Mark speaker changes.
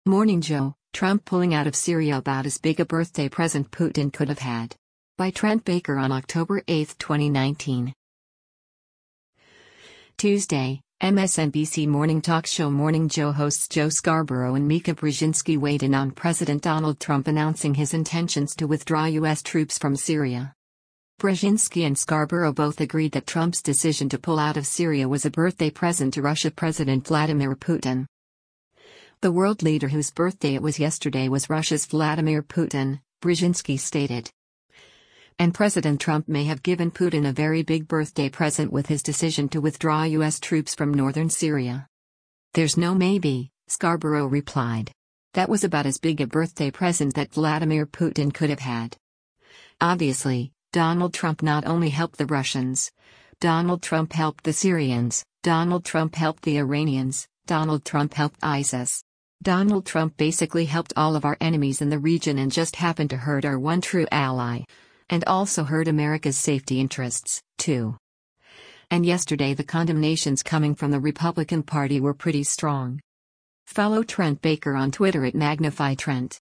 Speaker 1: Morning Joe, Trump pulling out of Syria about as big a birthday present Putin could have had. By Trent Baker on October 8, 2019. Tuesday, MSNBC morning talk show Morning Joe hosts Joe Scarborough and Mika Brzezinski weighed in on President Donald Trump announcing his intentions to withdraw U.S. troops from Syria. Brzezinski and Scarborough both agreed that Trump's decision to pull out of Syria was a birthday present to Russia President Vladimir Putin. The world leader whose birthday it was yesterday was Russia's Vladimir Putin, Brzezinski stated. And President Trump may have given Putin a very big birthday present with his decision to withdraw U.S. troops from northern Syria. There's no maybe, Scarborough replied. That was about as big a birthday present that Vladimir Putin could have had. Obviously, Donald Trump not only helped the Russians. Donald Trump helped the Syrians, Donald Trump helped the Iranians, Donald Trump helped ISIS. Donald Trump basically helped all of our enemies in the region and just happened to hurt our one true ally. And also hurt America's safety interests, too. And yesterday the condemnations coming from the Republican Party were pretty strong. Follow Trent Baker on Twitter at MagnifyTrent.